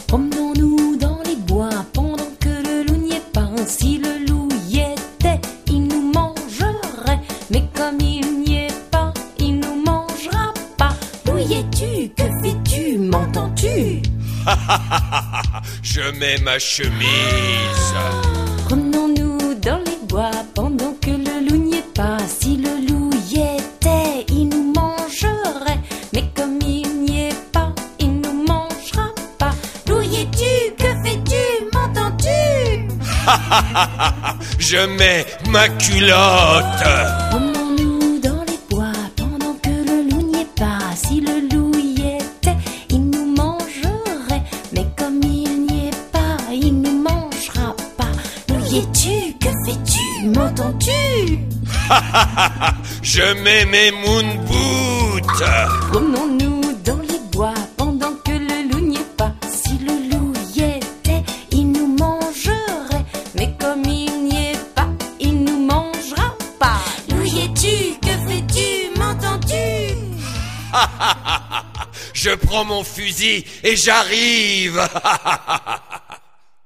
Promenons-nous dans les bois pendant que le loup n'y est pas. Si le loup y était, il nous mangerait. Mais comme il n'y est pas, il nous mangera pas. Où y es-tu? Que fais-tu? M'entends-tu? Je mets ma chemise. Promenons-nous dans les bois pendant que le loup n'y est pas. Si le loup y était, il nous mangerait. Mais comme il n'y est pas, il nous mangera pas. Où y es-tu? Que fais-tu? M'entends-tu? Je mets ma culotte. Promenons-nous dans les bois pendant que le loup n'y est pas. Si le loup y était, il nous mangerait. Mais comme il n'y est pas, il nous mangera pas. Où y es-tu? Que fais-tu? M'entends-tu? Je mets mes moon boots. Promenons-nous dans les bois pendant que le loup n'y est pas. Si le loup y était, il nous mangerait. Mais comme il n'y est pas, il nous mangera pas. Où y es-tu? Que fais-tu? M'entends-tu? Je prends mon fusil et j'arrive.